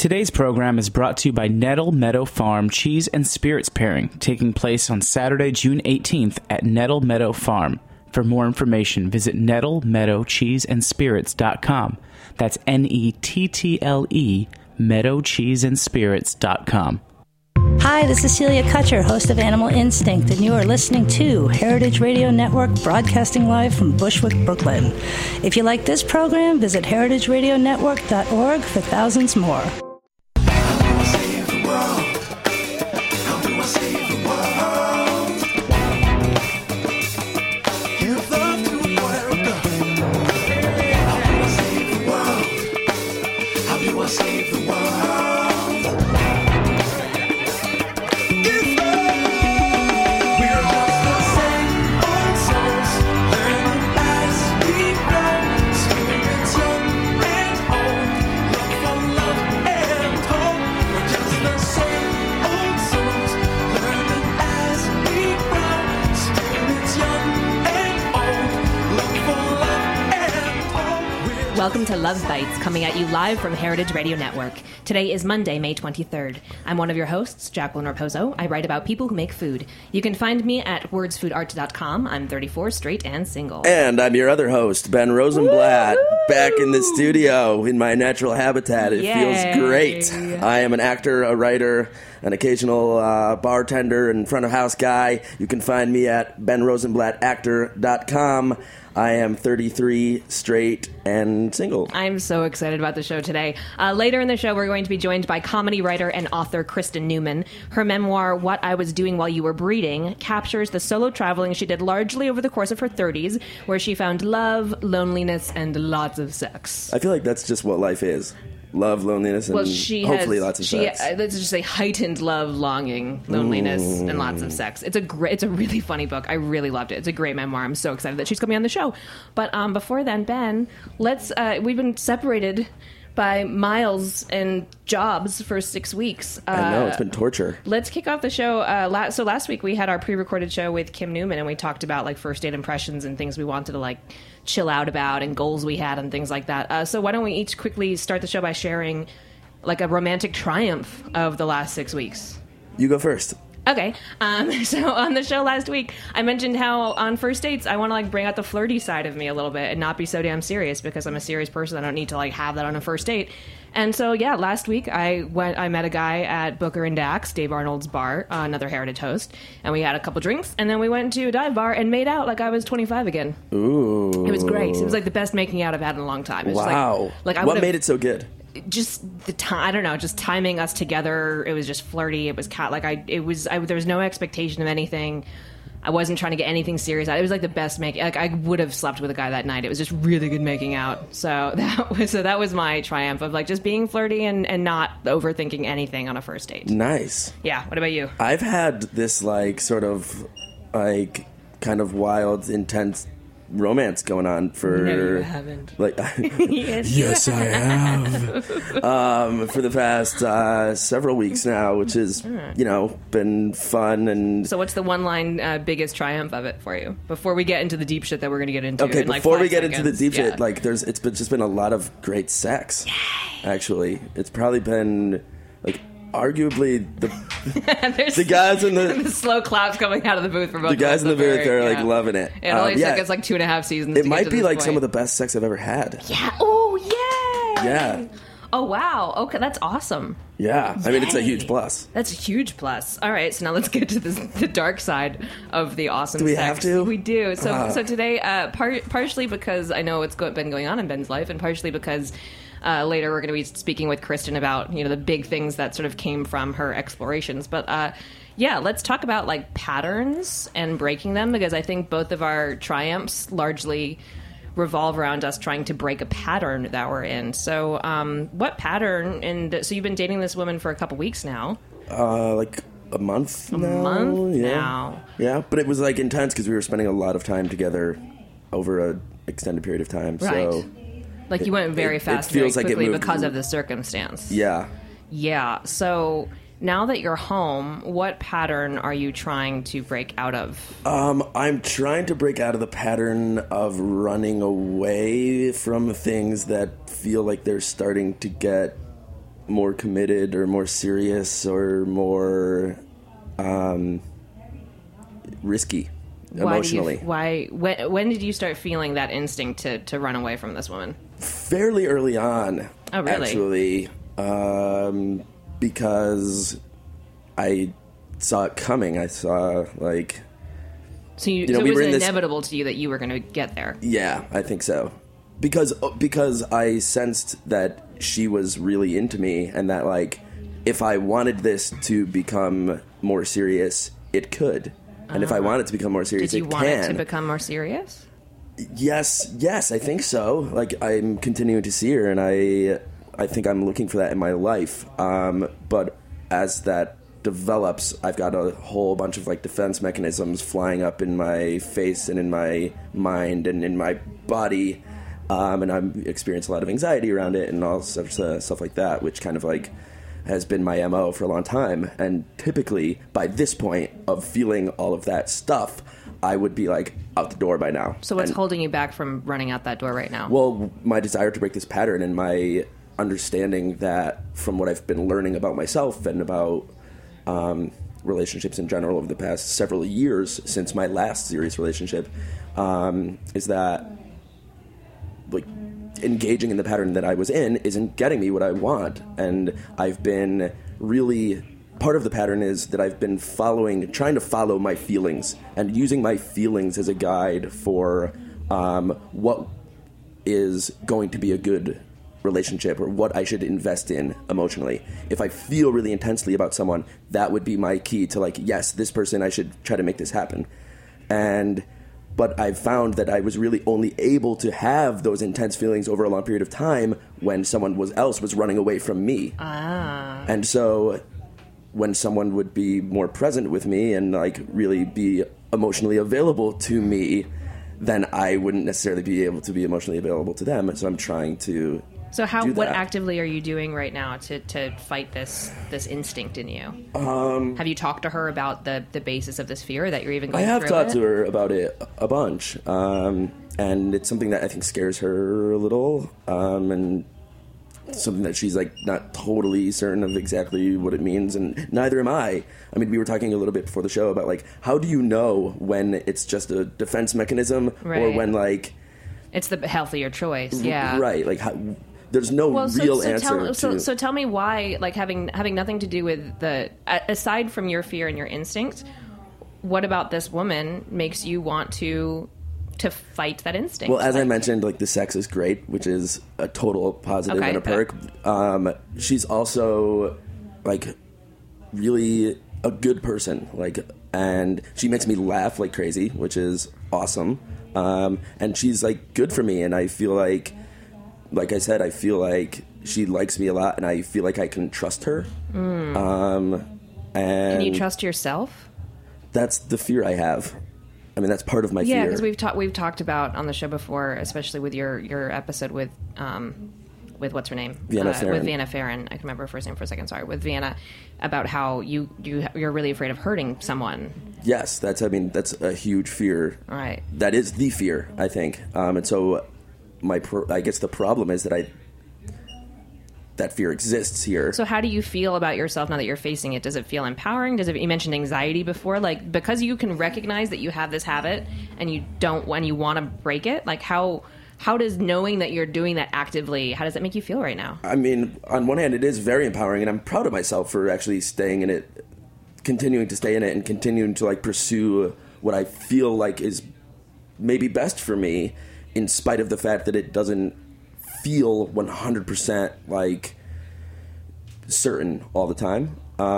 Today's program is brought to you by Nettle Meadow Farm Cheese and Spirits Pairing, taking place on Saturday, June 18th at Nettle Meadow Farm. For more information, visit nettlemeadowcheeseandspirits.com. That's Nettle, meadowcheeseandspirits.com. Hi, this is Celia Kutcher, host of Animal Instinct, and you are listening to Heritage Radio Network, broadcasting live from Bushwick, Brooklyn. If you like this program, visit heritageradionetwork.org for thousands more. Welcome to Love Bites, coming at you live from Heritage Radio Network. Today is Monday, May 23rd. I'm one of your hosts, Jacqueline Raposo. I write about people who make food. You can find me at wordsfoodart.com. I'm 34, straight, and single. And I'm your other host, Ben Rosenblatt, back in the studio in my natural habitat. It feels great. I am an actor, a writer, an occasional bartender and front of house guy. You can find me at benrosenblattactor.com. I am 33, straight, and single. I'm so excited about the show today. Later in the show, we're going to be joined by comedy writer and author Kristen Newman. Her memoir, What I Was Doing While You Were Breeding, captures the solo traveling she did largely over the course of her 30s, where she found love, loneliness, and lots of sex. I feel like that's just what life is. Love, loneliness, and hopefully lots of sex. Let's just say heightened love, longing, loneliness, and lots of sex. It's a really funny book. I really loved it. It's a great memoir. I'm so excited that she's coming on the show. But before then, Ben, we've been separated by miles and jobs for 6 weeks. I know, it's been torture. Let's kick off the show. So last week we had our pre-recorded show with Kim Newman, and we talked about like first date impressions and things we wanted to like chill out about and goals we had and things like that. So why don't we each quickly start the show by sharing like a romantic triumph of the last 6 weeks? You go first. Okay. So on the show last week, I mentioned how on first dates, I want to like bring out the flirty side of me a little bit and not be so damn serious because I'm a serious person. I don't need to like have that on a first date. And so, yeah, last week I met a guy at Booker and Dax, Dave Arnold's bar, another Heritage host, and we had a couple drinks, and then we went to a dive bar and made out like I was 25 again. Ooh. It was great. It was like the best making out I've had in a long time. It was wow. What made it so good? Just the time, I don't know, just timing us together. It was just flirty. It was there was no expectation of anything. I wasn't trying to get anything serious out. It was like the best I would have slept with a guy that night. It was just really good making out. So that was my triumph of like just being flirty and not overthinking anything on a first date. Nice. Yeah. What about you? I've had this like sort of like kind of wild, intense romance going on for no, you haven't. Like yes I have for the past several weeks now, which has been fun. And so what's the one line biggest triumph of it for you before we get into the deep shit that we're going to get into? Okay, in, before like, we get 5 into the deep seconds. shit, like it's just been a lot of great sex. Yay. Actually, it's probably been like arguably the guys in the slow claps coming out of the booth for both the guys in the booth are like loving it. It only took us like 2.5 seasons. It might be like some of the best sex I've ever had. Yeah. Oh yeah. Yeah. Oh wow. Okay, that's awesome. Yeah. I mean, it's a huge plus. That's a huge plus. All right, so now let's get to the dark side of the awesome sex. Do we sex. have to? We do. So today, partially because I know what's been going on in Ben's life, and partially because later we're going to be speaking with Kristen about the big things that sort of came from her explorations. But yeah, let's talk about like patterns and breaking them, because I think both of our triumphs largely revolve around us trying to break a pattern that we're in. So what pattern? And so you've been dating this woman for a couple weeks now. Like a month now. Yeah, but it was like intense because we were spending a lot of time together over a extended period of time. Right. So like you went very fast, it feels very quickly like because of the circumstance. Yeah. Yeah. So now that you're home, what pattern are you trying to break out of? I'm trying to break out of the pattern of running away from things that feel like they're starting to get more committed or more serious or more risky emotionally. When did you start feeling that instinct to run away from this woman? Fairly early on. Oh, really? Actually, because I saw it coming. I saw, like... So, it was inevitable to you that you were going to get there? Yeah, I think so. Because I sensed that she was really into me, and that, like, if I wanted this to become more serious, it could. And if I want it to become more serious, it can. Did you want it to become more serious? Yes, I think so. Like, I'm continuing to see her, and I think I'm looking for that in my life. But as that develops, I've got a whole bunch of, like, defense mechanisms flying up in my face and in my mind and in my body. And I'm experiencing a lot of anxiety around it and all sorts of stuff like that, which kind of, like, has been my MO for a long time. And typically, by this point of feeling all of that stuff, I would be, like, out the door by now. So what's holding you back from running out that door right now? Well, my desire to break this pattern and my understanding that from what I've been learning about myself and about relationships in general over the past several years since my last serious relationship, is that, like, engaging in the pattern that I was in isn't getting me what I want. And I've been really... Part of the pattern is that I've been trying to follow my feelings and using my feelings as a guide for what is going to be a good relationship or what I should invest in emotionally. If I feel really intensely about someone, that would be my key to, like, yes, this person, I should try to make this happen. But I've found that I was really only able to have those intense feelings over a long period of time when someone else was running away from me. And so when someone would be more present with me and, like, really be emotionally available to me, then I wouldn't necessarily be able to be emotionally available to them. And so I'm trying to what actively are you doing right now to fight this instinct in you? Have you talked to her about the basis of this fear that you're even going through? I have talked to her about it a bunch. And it's something that I think scares her a little. And something that she's, like, not totally certain of exactly what it means, and neither am I. I mean, we were talking a little bit before the show about, like, how do you know when it's just a defense mechanism or when, like... It's the healthier choice, yeah. Right, like, there's no real answer. So tell me why, like, having nothing to do with aside from your fear and your instinct, what about this woman makes you want to fight that instinct? Well, as I mentioned, like, the sex is great, which is a total positive and a perk. She's also, like, really a good person, like, and she makes me laugh like crazy, which is awesome. And she's, like, good for me, and I feel like I said, I feel like she likes me a lot, and I feel like I can trust her. And can you trust yourself? That's the fear I have. I mean, that's part of my fear. Yeah, because we've talked about on the show before, especially with your episode with what's her name? Vienna Farren. With Vienna Farren. I can remember her first name for a second. Sorry, with Vienna, about how you're really afraid of hurting someone. Yes, that's a huge fear. Right. That is the fear, I think. And so I guess the problem is that that fear exists here. So how do you feel about yourself now that you're facing it? Does it feel empowering? You mentioned anxiety before, like, because you can recognize that you have this habit and you don't, when you want to break it, like, how does knowing that you're doing that actively, how does that make you feel right now? I mean, on one hand, it is very empowering, and I'm proud of myself for actually staying in it, continuing to stay in it, and continuing to, like, pursue what I feel like is maybe best for me, in spite of the fact that it doesn't feel 100% like certain all the time.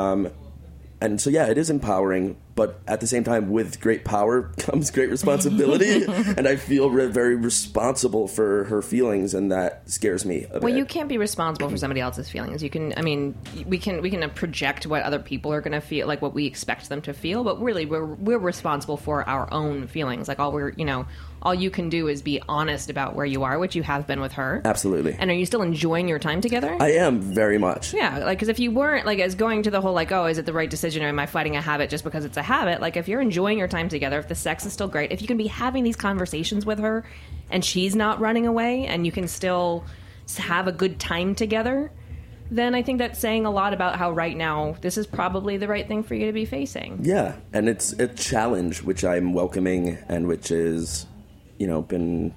And so, yeah, it is empowering, but at the same time, with great power comes great responsibility, and I feel very responsible for her feelings, and that scares me a bit. Well, you can't be responsible for somebody else's feelings. We can project what other people are going to feel, like what we expect them to feel, but really, we're responsible for our own feelings. Like, all you can do is be honest about where you are, which you have been with her. Absolutely. And are you still enjoying your time together? I am, very much. Yeah, like, because if you weren't, like, as going to the whole, like, oh, is it the right decision, or am I fighting a habit just because it's a habit? Like, if you're enjoying your time together, if the sex is still great, if you can be having these conversations with her and she's not running away and you can still have a good time together, then I think that's saying a lot about how right now this is probably the right thing for you to be facing. Yeah, and it's a challenge which I'm welcoming and which is, been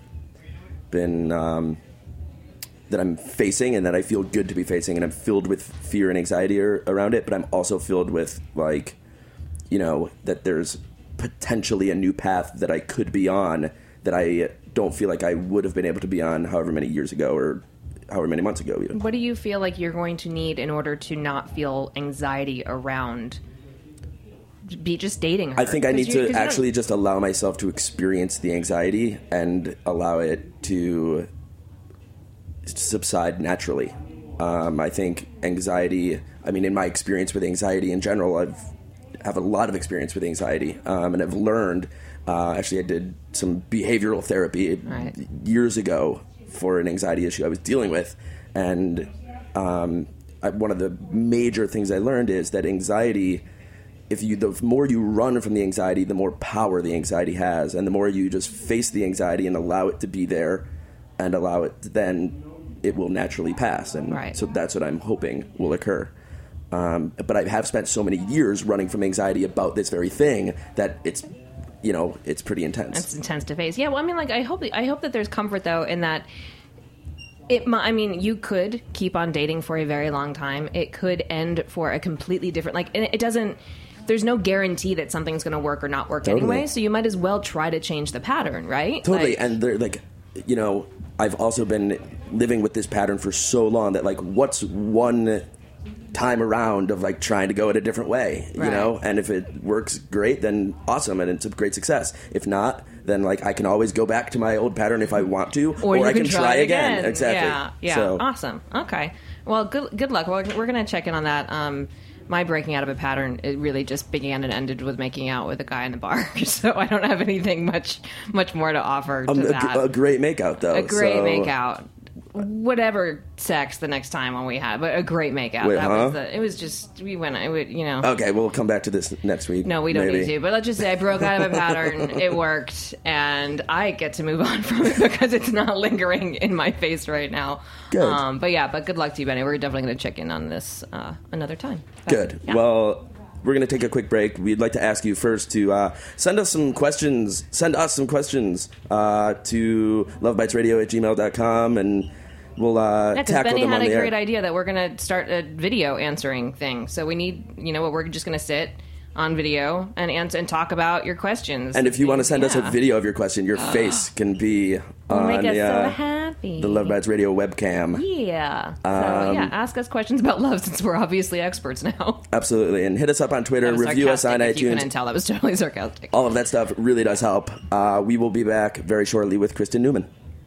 that I'm facing and that I feel good to be facing, and I'm filled with fear and anxiety around it, but I'm also filled with, that there's potentially a new path that I could be on that I don't feel like I would have been able to be on however many years ago or however many months ago even. What do you feel like you're going to need in order to not feel anxiety around just dating her? I think I need to actually just allow myself to experience the anxiety and allow it to subside naturally. I think anxiety, in my experience with anxiety in general, I have a lot of experience with anxiety, and I've learned, actually I did some behavioral therapy years ago for an anxiety issue I was dealing with, and one of the major things I learned is that anxiety, the more you run from the anxiety, the more power the anxiety has, and the more you just face the anxiety and allow it to be there and allow it, then it will naturally pass, and so that's what I'm hoping will occur. But I have spent so many years running from anxiety about this very thing that it's pretty intense. It's intense to face. Yeah, well, I hope that there's comfort, though, in that you could keep on dating for a very long time. It could end for a completely different, and it doesn't, there's no guarantee that something's going to work or not work anyway, so you might as well try to change the pattern, right? Totally, and they're I've also been living with this pattern for so long that, what's one time around of trying to go it a different way, and if it works great, then awesome, and it's a great success. If not, then I can always go back to my old pattern if I want to, or I can try again. Exactly. Yeah. So. Awesome. Okay. Well, good luck. Well, we're going to check in on that. My breaking out of a pattern, it really just began and ended with making out with a guy in the bar. So I don't have anything much more to offer to that. A great makeout, though. A great makeout. Whatever sex the next time when we had, but a great makeout. Wait, it was just, we went, Okay, we'll come back to this next week. No, we don't need to, but let's just say I broke out of a pattern, it worked, and I get to move on from it because it's not lingering in my face right now. Good. But good luck to you, Benny. We're definitely going to check in on this another time. Good. Yeah. Well, we're going to take a quick break. We'd like to ask you first to send us some questions to lovebitesradio@gmail.com, and we'll tackle Benny them on the air. had a great idea that we're going to start a video answering thing. So we need, we're just going to sit on video and talk about your questions. And if you want to send us a video of your question, your face can be on make us so happy. The Love Bites Radio webcam. Yeah. Ask us questions about love since we're obviously experts now. Absolutely. And hit us up on Twitter, review us on iTunes. You couldn't tell, that was totally sarcastic. All of that stuff really does help. We will be back very shortly with Kristen Newman.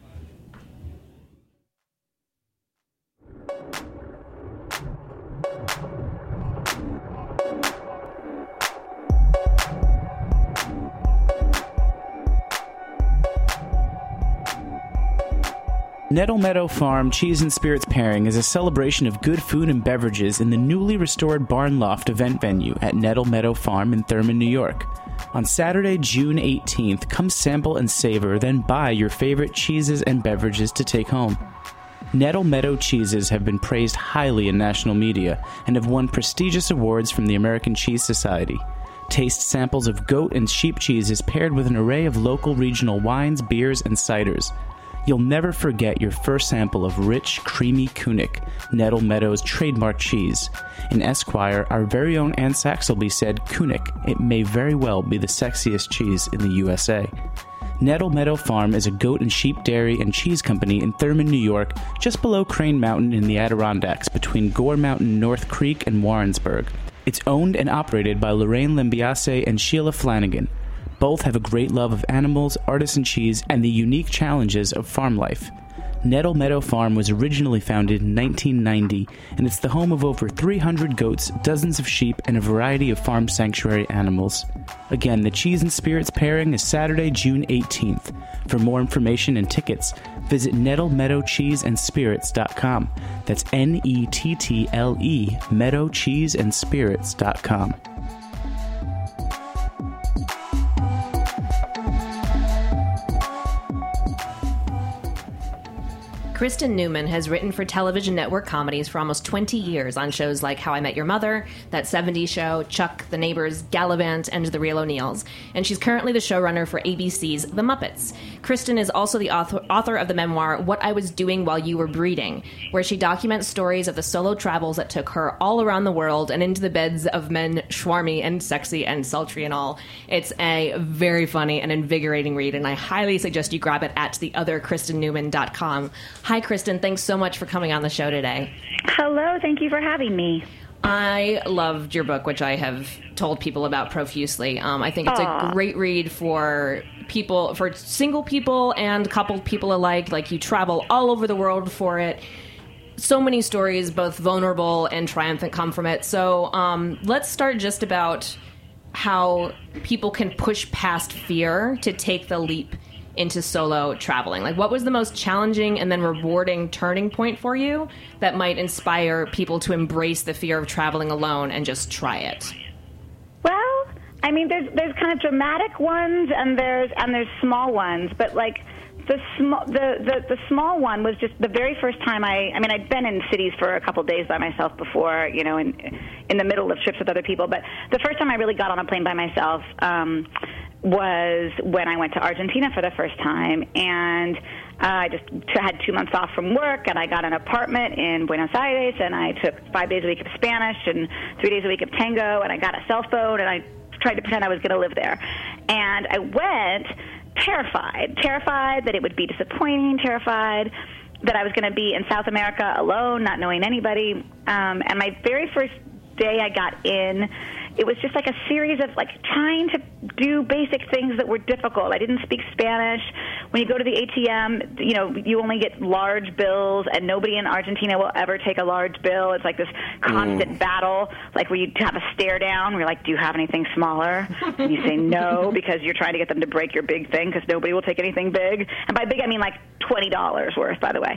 Nettle Meadow Farm Cheese and Spirits Pairing is a celebration of good food and beverages in the newly restored Barn Loft event venue at Nettle Meadow Farm in Thurman, New York. On Saturday, June 18th, come sample and savor, then buy your favorite cheeses and beverages to take home. Nettle Meadow cheeses have been praised highly in national media and have won prestigious awards from the American Cheese Society. Taste samples of goat and sheep cheeses paired with an array of local regional wines, beers, and ciders. You'll never forget your first sample of rich, creamy Kunik, Nettle Meadow's trademark cheese. In Esquire, our very own Anne Saxelby said, Kunik, it may very well be the sexiest cheese in the USA. Nettle Meadow Farm is a goat and sheep dairy and cheese company in Thurman, New York, just below Crane Mountain in the Adirondacks between Gore Mountain, North Creek, and Warrensburg. It's owned and operated by Lorraine Limbiase and Sheila Flanagan. Both have a great love of animals, artisan cheese, and the unique challenges of farm life. Nettle Meadow Farm was originally founded in 1990, and it's the home of over 300 goats, dozens of sheep, and a variety of farm sanctuary animals. Again, the Cheese and Spirits pairing is Saturday, June 18th. For more information and tickets, visit nettlemeadowcheeseandspirits.com. That's Nettle, meadowcheeseandspirits.com. Kristen Newman has written for television network comedies for almost 20 years on shows like How I Met Your Mother, That 70s Show, Chuck, The Neighbors, Gallivant, and The Real O'Neills, and she's currently the showrunner for ABC's The Muppets. Kristen is also the author of the memoir What I Was Doing While You Were Breeding, where she documents stories of the solo travels that took her all around the world and into the beds of men schwarmy and sexy and sultry and all. It's a very funny and invigorating read, and I highly suggest you grab it at theotherkristennewman.com. Hi, Kristen. Thanks so much for coming on the show today. Hello. Thank you for having me. I loved your book, which I have told people about profusely. I think it's a great read for people, for single people and coupled people alike. Like, you travel all over the world for it. So many stories, both vulnerable and triumphant, come from it. So let's start just about how people can push past fear to take the leap into solo traveling. Like, what was the most challenging and then rewarding turning point for you that might inspire people to embrace the fear of traveling alone and just try it? Well, I mean, there's kind of dramatic ones and there's small ones, but like the small one was just the very first time I'd been in cities for a couple of days by myself before, you know, in the middle of trips with other people, but the first time I really got on a plane by myself was when I went to Argentina for the first time, and I just had 2 months off from work, and I got an apartment in Buenos Aires, and I took 5 days a week of Spanish and 3 days a week of tango, and I got a cell phone, and I tried to pretend I was going to live there. And I went terrified that it would be disappointing, terrified that I was going to be in South America alone, not knowing anybody. And my very first day I got in, it was just like a series of like trying to do basic things that were difficult. I didn't speak Spanish. When you go to the ATM, you know, you only get large bills, and nobody in Argentina will ever take a large bill. It's like this constant battle, like where you have a stare down. Where you're like, do you have anything smaller? And you say no because you're trying to get them to break your big thing because nobody will take anything big. And by big, I mean like $20 worth, by the way.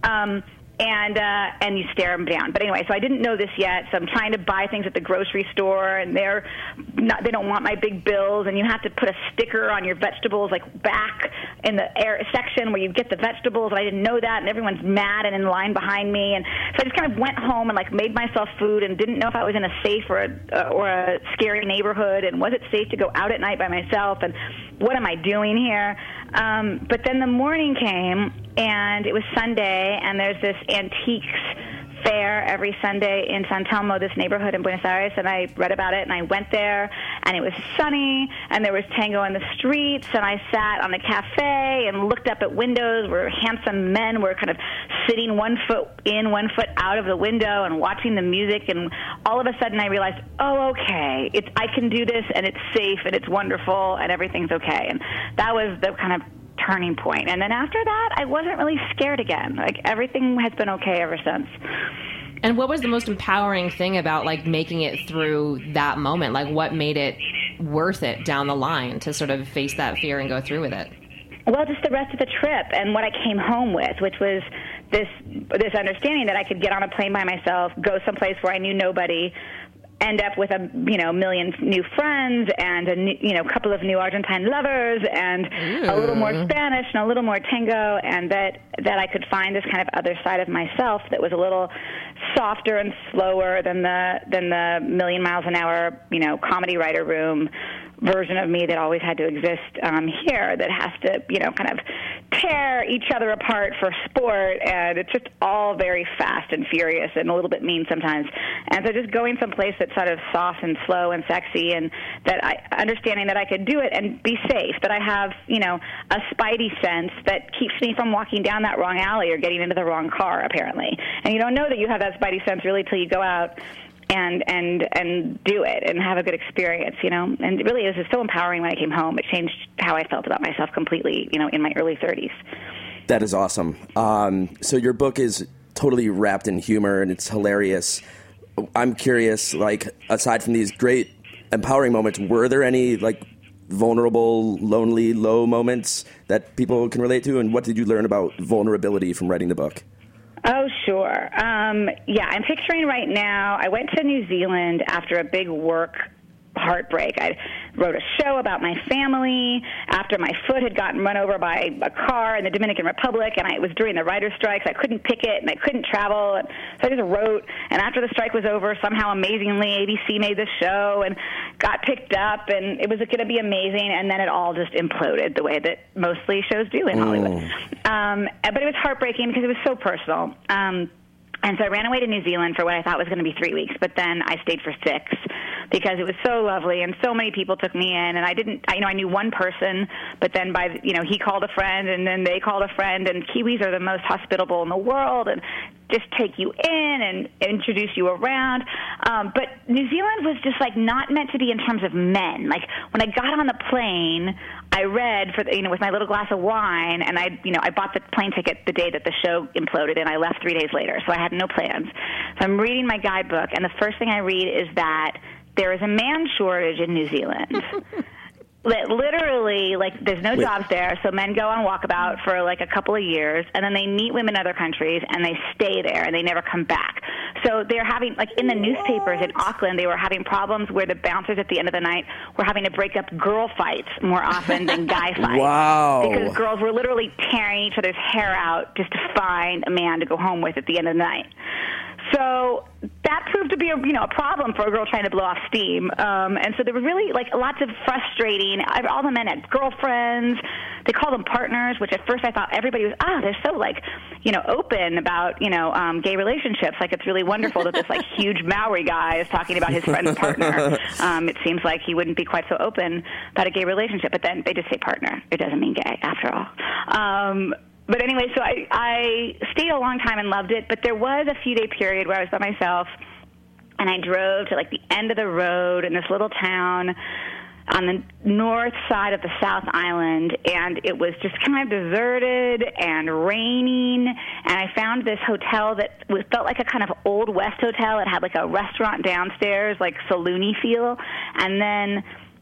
And you stare them down. But anyway, so I didn't know this yet, so I'm trying to buy things at the grocery store, and they don't want my big bills, and you have to put a sticker on your vegetables, like back in the air section where you get the vegetables, and I didn't know that, and everyone's mad and in line behind me, and so I just kind of went home and like made myself food and didn't know if I was in a safe or a scary neighborhood, and was it safe to go out at night by myself, and what am I doing here? But then the morning came, and it was Sunday, and there's this antiques fair every Sunday in San Telmo, this neighborhood in Buenos Aires, and I read about it, and I went there, and it was sunny, and there was tango in the streets, and I sat on a cafe and looked up at windows where handsome men were kind of sitting 1 foot in, 1 foot out of the window and watching the music, and all of a sudden I realized, oh, okay, I can do this, and it's safe, and it's wonderful, and everything's okay, and that was the kind of turning point. And then after that, I wasn't really scared again. Like, everything has been okay ever since. And what was the most empowering thing about, like, making it through that moment? Like, what made it worth it down the line to sort of face that fear and go through with it? Well, just the rest of the trip and what I came home with, which was this understanding that I could get on a plane by myself, go someplace where I knew nobody, end up with a million new friends and a couple of new Argentine lovers and a little more Spanish and a little more tango, and that I could find this kind of other side of myself that was a little softer and slower than the million miles an hour comedy writer room version of me that always had to exist here, that has to kind of tear each other apart for sport, and it's just all very fast and furious and a little bit mean sometimes. And so just going someplace that's sort of soft and slow and sexy, and understanding that I could do it and be safe, that I have a spidey sense that keeps me from walking down that wrong alley or getting into the wrong car, apparently. And you don't know that you have that spidey sense really till you go out and do it and have a good experience, And it really is so empowering when I came home. It changed how I felt about myself completely, in my early 30s. That is awesome. So your book is totally wrapped in humor, and it's hilarious. I'm curious, like, aside from these great empowering moments, were there any, like, vulnerable, lonely, low moments that people can relate to? And what did you learn about vulnerability from writing the book? Oh, sure. I'm picturing right now, I went to New Zealand after a big work heartbreak. I wrote a show about my family after my foot had gotten run over by a car in the Dominican Republic, and it was during the writer's strikes. I couldn't picket, and I couldn't travel, and so I just wrote. And after the strike was over, somehow amazingly, ABC made the show and got picked up, and it was going to be amazing, and then it all just imploded the way that mostly shows do in Hollywood. But it was heartbreaking because it was so personal. And so I ran away to New Zealand for what I thought was going to be 3 weeks, but then I stayed for 6 because it was so lovely and so many people took me in, and I knew one person, but then he called a friend and then they called a friend, and Kiwis are the most hospitable in the world and just take you in and introduce you around. But New Zealand was just like not meant to be in terms of men. Like when I got on the plane, I read with my little glass of wine, and I bought the plane ticket the day that the show imploded, and I left 3 days later, so I had no plans. So I'm reading my guidebook, and the first thing I read is that there is a man shortage in New Zealand. Literally, there's no jobs there, so men go on walkabout for a couple of years, and then they meet women in other countries, and they stay there, and they never come back. So they're having, in the newspapers in Auckland, they were having problems where the bouncers at the end of the night were having to break up girl fights more often than guy fights. Wow. Because girls were literally tearing each other's hair out just to find a man to go home with at the end of the night. So that proved to be a problem for a girl trying to blow off steam. And so there was really lots of frustrating. All the men had girlfriends. They called them partners, which at first I thought everybody was, they're so open about, gay relationships. It's really wonderful that this huge Maori guy is talking about his friend's partner. It seems like he wouldn't be quite so open about a gay relationship, but then they just say partner. It doesn't mean gay after all. But anyway, so I stayed a long time and loved it, but there was a few-day period where I was by myself, and I drove to the end of the road in this little town on the north side of the South Island, and it was just kind of deserted and raining, and I found this hotel that felt like a kind of Old West hotel. It had a restaurant downstairs, saloony feel, and then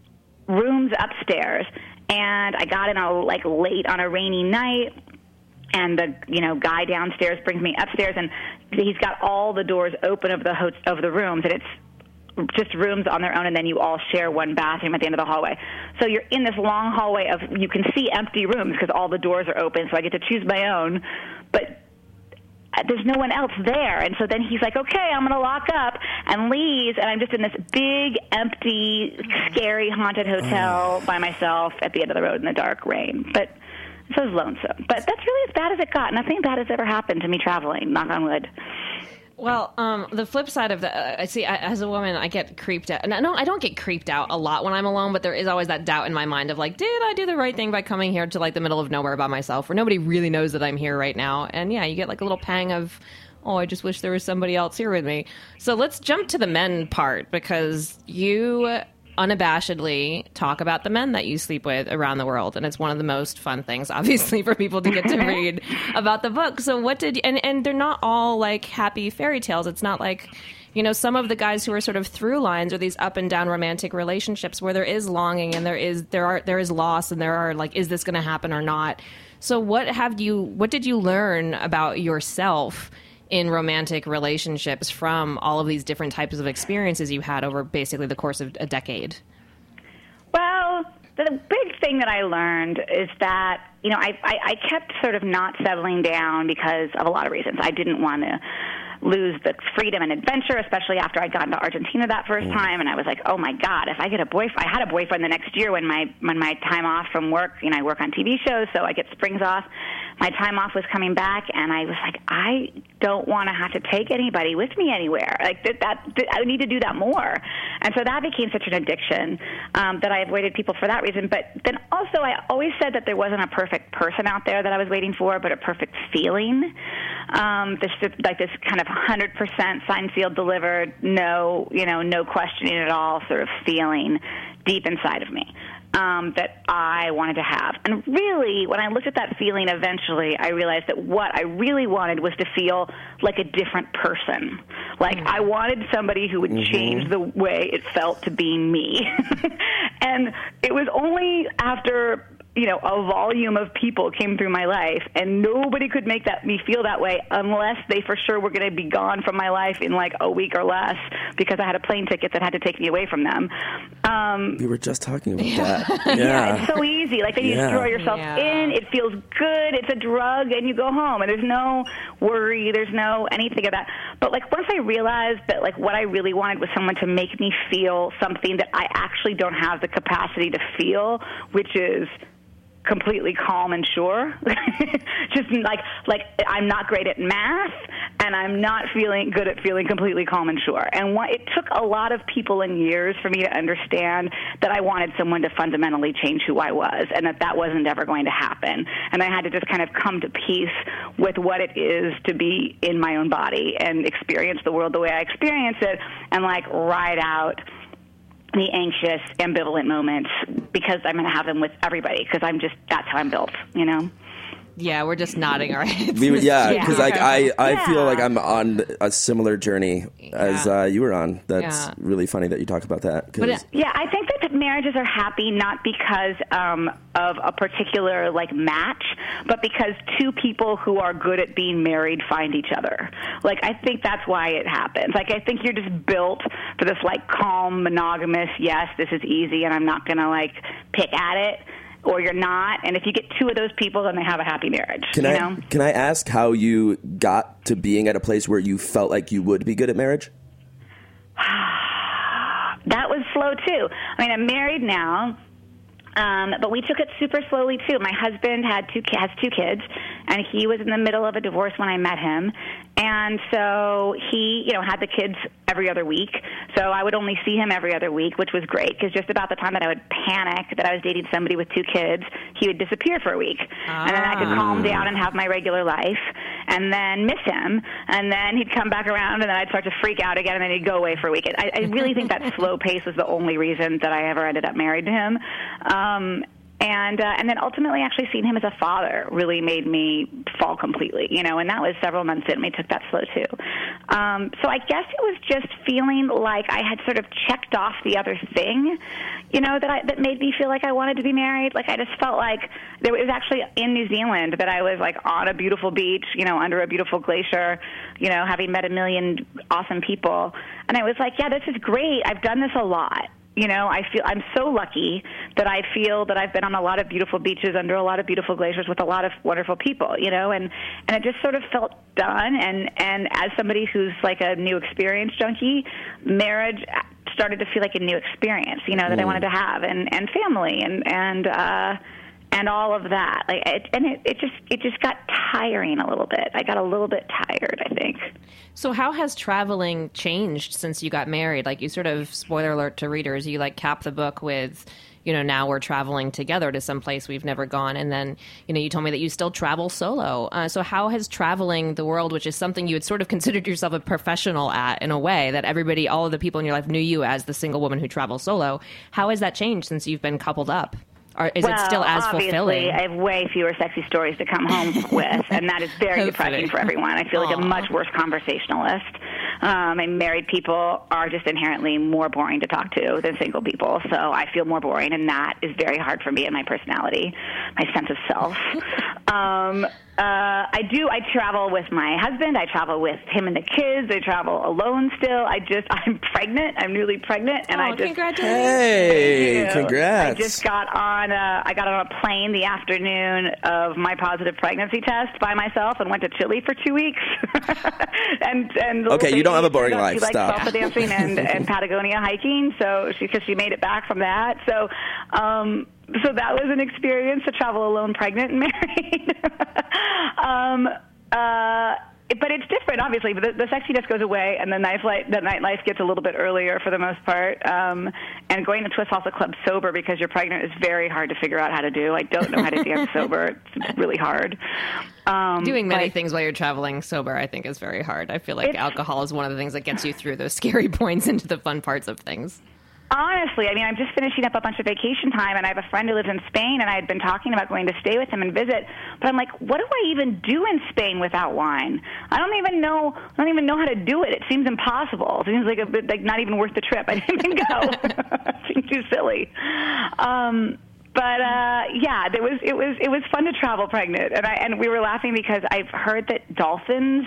rooms upstairs. And I got in late on a rainy night, and the guy downstairs brings me upstairs, and he's got all the doors open of the rooms, and it's just rooms on their own, and then you all share one bathroom at the end of the hallway. So you're in this long hallway you can see empty rooms because all the doors are open, so I get to choose my own, but there's no one else there. And so then he's like, okay, I'm going to lock up, and leaves, and I'm just in this big, empty, scary, haunted hotel by myself at the end of the road in the dark rain. But so it was lonesome. But that's really as bad as it got. Nothing bad has ever happened to me traveling, knock on wood. Well, the flip side of that, as a woman, I get creeped out. No, I don't get creeped out a lot when I'm alone, but there is always that doubt in my mind of did I do the right thing by coming here to the middle of nowhere by myself where nobody really knows that I'm here right now? And yeah, you get a little pang of, I just wish there was somebody else here with me. So let's jump to the men part, because you unabashedly talk about the men that you sleep with around the world, and it's one of the most fun things, obviously, for people to get to read about the book. So what did you, and they're not all happy fairy tales. It's not some of the guys who are sort of through lines are these up and down romantic relationships where there is longing and there is loss, and there are is this going to happen or not? So what did you learn about yourself in romantic relationships from all of these different types of experiences you had over basically the course of a decade? Well, the big thing that I learned is that, I kept sort of not settling down because of a lot of reasons. I didn't want to lose the freedom and adventure, especially after I'd gotten to Argentina that first time, and I was like, oh my God, if I get a boyfriend. I had a boyfriend the next year when my time off from work, I work on TV shows, so I get springs off. My time off was coming back, and I was like, I don't want to have to take anybody with me anywhere. I need to do that more. And so that became such an addiction that I avoided people for that reason. But then also I always said that there wasn't a perfect person out there that I was waiting for, but a perfect feeling. This kind of 100% signed, sealed, delivered, no questioning at all sort of feeling deep inside of me. That I wanted to have. And really, when I looked at that feeling eventually, I realized that what I really wanted was to feel like a different person. I wanted somebody who would change the way it felt to be me. And it was only after you know, a volume of people came through my life, and nobody could make me feel that way unless they for sure were going to be gone from my life in like a week or less because I had a plane ticket that had to take me away from them. We were just talking about that. Yeah, it's so easy. Like then you throw yourself in, it feels good, it's a drug, and you go home, and there's no worry, there's no anything of that. But like once I realized that like what I really wanted was someone to make me feel something that I actually don't have the capacity to feel, which is completely calm and sure. Just like I'm not great at math, and I'm not feeling good at feeling completely calm and sure. And it took a lot of people and years for me to understand that I wanted someone to fundamentally change who I was, and that wasn't ever going to happen. And I had to just kind of come to peace with what it is to be in my own body and experience the world the way I experience it, and like ride out the anxious, ambivalent moments because I'm going to have them with everybody because that's how I'm built, you know? Yeah, we're just nodding our heads. Because I feel like I'm on a similar journey as you were on. That's really funny that you talk about that. I think that marriages are happy not because of a particular like match, but because two people who are good at being married find each other. Like I think that's why it happens. Like I think you're just built for this like calm, monogamous, yes, this is easy and I'm not going to like pick at it. Or you're not, and if you get two of those people, then they have a happy marriage. Can I ask how you got to being at a place where you felt like you would be good at marriage? That was slow too. I mean, I'm married now, but we took it super slowly too. My husband has two kids, and he was in the middle of a divorce when I met him, and so he, you know, had the kids every other week. So I would only see him every other week, which was great because just about the time that I would panic that I was dating somebody with two kids, he would disappear for a week. And then I could calm down and have my regular life and then miss him. And then he'd come back around and then I'd start to freak out again and then he'd go away for a week. I really think that slow pace was the only reason that I ever ended up married to him. And then ultimately actually seeing him as a father really made me fall completely, you know, and that was several months in. We took that slow too. So I guess it was just feeling like I had sort of checked off the other thing, you know, that made me feel like I wanted to be married. Like I just felt like it was actually in New Zealand that I was like on a beautiful beach, you know, under a beautiful glacier, you know, having met a million awesome people. And I was like, yeah, this is great. I've done this a lot. You know, I'm so lucky that I feel that I've been on a lot of beautiful beaches under a lot of beautiful glaciers with a lot of wonderful people, you know, and it just sort of felt done. And as somebody who's like a new experience junkie, marriage started to feel like a new experience, you know, that I wanted to have, and family and all of that. Like it just got tiring a little bit. I got a little bit tired, I think. So how has traveling changed since you got married? Like you sort of, spoiler alert to readers, you like cap the book with, you know, now we're traveling together to some place we've never gone. And then, you know, you told me that you still travel solo. So how has traveling the world, which is something you had sort of considered yourself a professional at in a way, that everybody, all of the people in your life knew you as the single woman who travels solo, how has that changed since you've been coupled up? Or is it still as fulfilling? I have way fewer sexy stories to come home with, and that is very depressing for everyone. I feel like a much worse conversationalist. And married people are just inherently more boring to talk to than single people, so I feel more boring, and that is very hard for me and my personality, my sense of self. I travel with my husband. I travel with him and the kids. I travel alone still. I'm pregnant. I'm newly pregnant. And congratulations. Hey, congrats. I just got on a plane the afternoon of my positive pregnancy test by myself and went to Chile for 2 weeks. and okay, you don't have a boring life. She likes Stop. salsa dancing and Patagonia hiking, so because she made it back from that. So that was an experience to travel alone, pregnant, and married. But it's different, obviously. But the sexiness goes away, and the nightlife gets a little bit earlier for the most part. And going to a salsa club sober because you're pregnant is very hard to figure out how to do. I don't know how to dance sober. It's really hard. Doing many things while you're traveling sober, I think, is very hard. I feel like alcohol is one of the things that gets you through those scary points into the fun parts of things. Honestly, I mean, I'm just finishing up a bunch of vacation time, and I have a friend who lives in Spain, and I had been talking about going to stay with him and visit. But I'm like, what do I even do in Spain without wine? I don't even know how to do it. It seems impossible. It seems like not even worth the trip. I didn't even go. It seems too silly. yeah, it was fun to travel pregnant, and we were laughing because I've heard that dolphins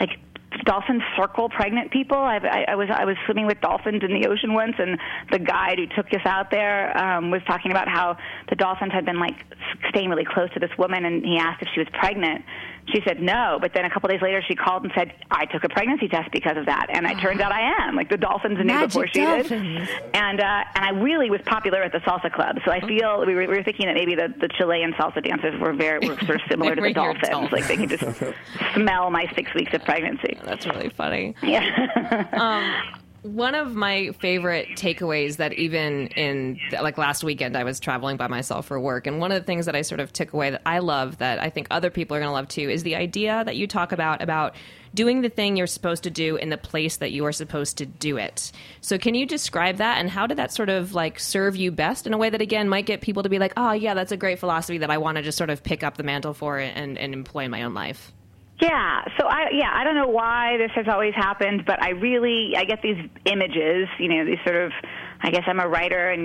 circle pregnant people. I was swimming with dolphins in the ocean once, and the guide who took us out there was talking about how the dolphins had been like staying really close to this woman, and he asked if she was pregnant. She said no, but then a couple days later she called and said, I took a pregnancy test because of that, and it turns out I am. Like, the dolphins knew before she did. And I really was popular at the salsa club, so I feel we were thinking that maybe the Chilean salsa dancers were sort of similar to the dolphins. Like, they could just smell my 6 weeks of pregnancy. That's really funny. Yeah. One of my favorite takeaways that even in like last weekend, I was traveling by myself for work. And one of the things that I sort of took away that I love, that I think other people are going to love too, is the idea that you talk about doing the thing you're supposed to do in the place that you are supposed to do it. So can you describe that, and how did that sort of like serve you best in a way that, again, might get people to be like, oh yeah, that's a great philosophy that I want to just sort of pick up the mantle for and employ in my own life? Yeah, so I don't know why this has always happened, but I get these images, these sort of, I guess I'm a writer, and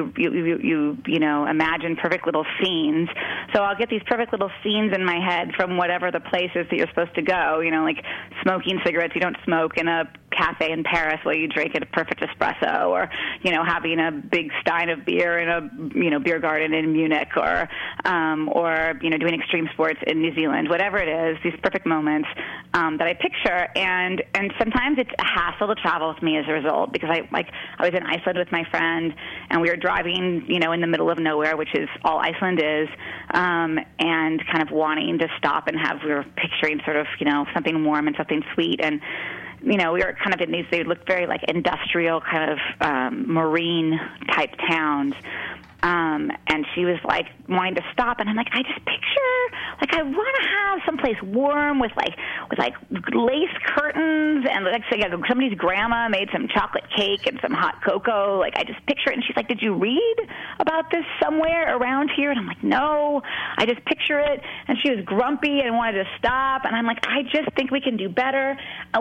you imagine perfect little scenes. So I'll get these perfect little scenes in my head from whatever the place is that you're supposed to go. Like smoking cigarettes you don't smoke in a cafe in Paris while you drink a perfect espresso, or having a big stein of beer in a beer garden in Munich, or doing extreme sports in New Zealand. Whatever it is, these perfect moments that I picture, and sometimes it's a hassle to travel with me as a result, because I was in Iceland with my friend, and we were driving, in the middle of nowhere, which is all Iceland is, and kind of wanting to stop and we were picturing sort of, something warm and something sweet, and we were kind of in these, they looked very like industrial kind of marine type towns. And she was like wanting to stop, and I'm like, I just picture, like, I want to have someplace warm with lace curtains, and like, so, somebody's grandma made some chocolate cake and some hot cocoa. Like, I just picture it. And she's like, did you read about this somewhere around here? And I'm like, no, I just picture it. And she was grumpy and wanted to stop, and I'm like, I just think we can do better.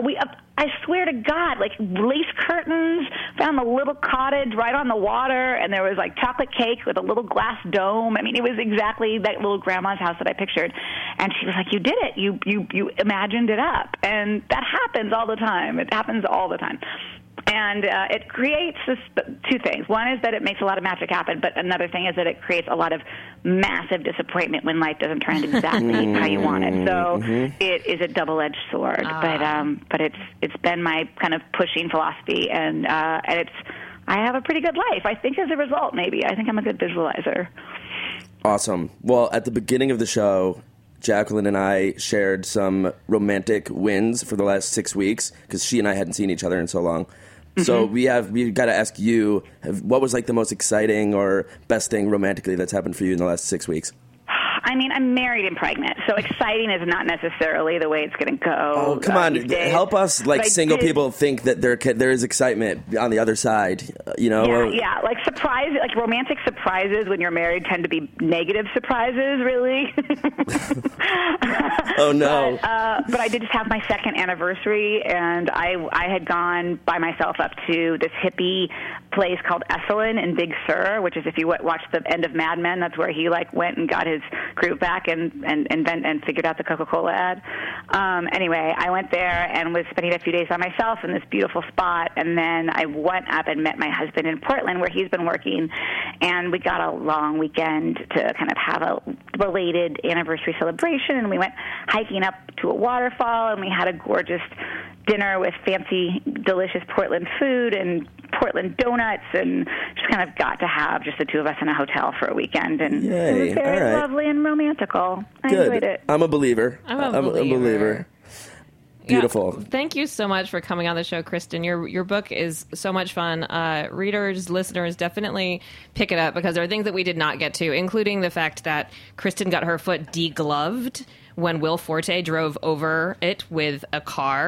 I swear to God, like lace curtains, found a little cottage right on the water, and there was like chocolate cake with a little glass dome. I mean, it was exactly that little grandma's house that I pictured. And she was like, you did it. You imagined it up. And that happens all the time. It happens all the time. And it creates two things. One is that it makes a lot of magic happen, but another thing is that it creates a lot of massive disappointment when life doesn't turn out exactly how you want it. So it is a double-edged sword. But it's been my kind of pushing philosophy, and I have a pretty good life, I think, as a result. Maybe I think I'm a good visualizer. Awesome. Well, at the beginning of the show, Jacqueline and I shared some romantic wins for the last 6 weeks, because she and I hadn't seen each other in so long. So we've got to ask you, what was like the most exciting or best thing romantically that's happened for you in the last 6 weeks? I mean, I'm married and pregnant, so exciting is not necessarily the way it's going to go. Oh, come on. Help us, like, single people think that there is excitement on the other side, Yeah, like romantic surprises when you're married tend to be negative surprises, really. Oh, no. But I did just have my second anniversary, and I had gone by myself up to this hippie place called Esalen in Big Sur, which is, if you watch the end of Mad Men, that's where he like went and got his group back and figured out the Coca-Cola ad. Anyway, I went there and was spending a few days by myself in this beautiful spot, and then I went up and met my husband in Portland, where he's been working, and we got a long weekend to kind of have a belated anniversary celebration, and we went hiking up to a waterfall, and we had a gorgeous dinner with fancy, delicious Portland food and Portland donuts, and just kind of got to have just the two of us in a hotel for a weekend, and it was very lovely and romantical. I enjoyed it. I'm a believer. I'm a believer. Beautiful. Yeah, thank you so much for coming on the show, Kristen. Your book is so much fun. Readers, listeners, definitely pick it up, because there are things that we did not get to, including the fact that Kristen got her foot degloved when Will Forte drove over it with a car,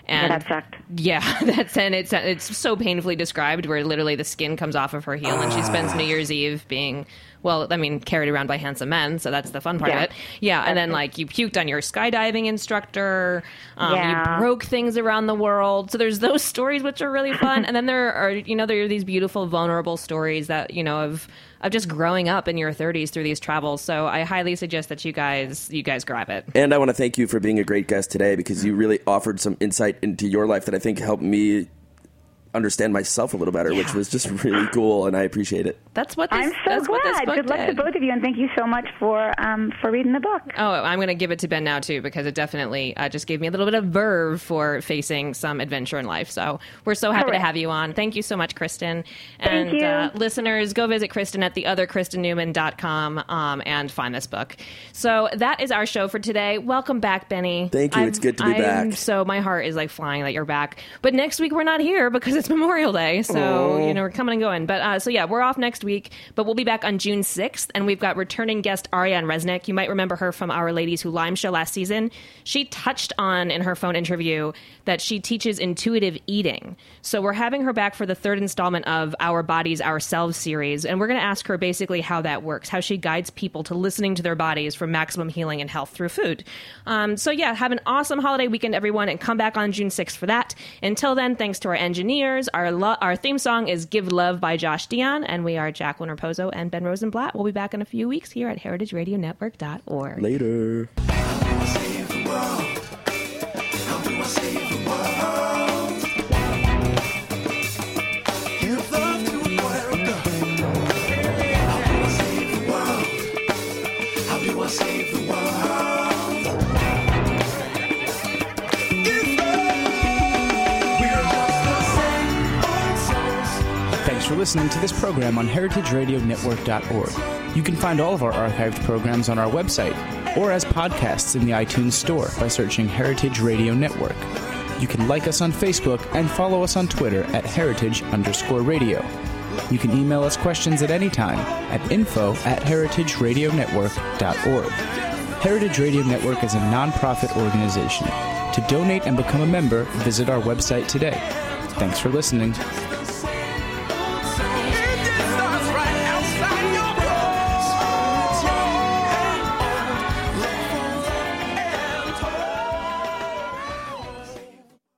And that sucked. Yeah, it's so painfully described where literally the skin comes off of her heel and she spends New Year's Eve being, carried around by handsome men, so that's the fun part of it. Yeah, and then you puked on your skydiving instructor, you broke things around the world. So there's those stories which are really fun, and then there are these beautiful vulnerable stories that of just growing up in your 30s through these travels. So I highly suggest that you guys grab it. And I want to thank you for being a great guest today, because you really offered some insight into your life that I think helped me understand myself a little better, which was just really cool, and I appreciate it. That's what I'm so glad. Good luck to both of you, and thank you so much for reading the book. Oh, I'm going to give it to Ben now too, because it definitely just gave me a little bit of verve for facing some adventure in life. So we're so happy to have you on. Thank you so much, Kristen. Thank you. Listeners, go visit Kristen at theotherkristennewman.com and find this book. So that is our show for today. Welcome back, Benny. Thank you. It's good to be back. So my heart is flying that you're back. But next week we're not here because it's Memorial Day, so we're coming and going. But we're off next week, but we'll be back on June 6th, and we've got returning guest Ariane Resnick. You might remember her from Our Ladies Who Lime show last season. She touched on in her phone interview that she teaches intuitive eating. So we're having her back for the third installment of Our Bodies, Ourselves series, and we're going to ask her basically how that works, how she guides people to listening to their bodies for maximum healing and health through food. Have an awesome holiday weekend, everyone, and come back on June 6th for that. Until then, thanks to our engineers. Our theme song is Give Love by Josh Dion, and we are Jacqueline Raposo and Ben Rosenblatt. We'll be back in a few weeks here at heritageradionetwork.org. Later. Thanks for listening to this program on heritageradionetwork.org. You can find all of our archived programs on our website or as podcasts in the iTunes Store by searching Heritage Radio Network. You can like us on Facebook and follow us on Twitter at @heritage_radio. You can email us questions at any time at info@heritageradionetwork.org. Heritage Radio Network is a non-profit organization. To donate and become a member, visit our website today. Thanks for listening.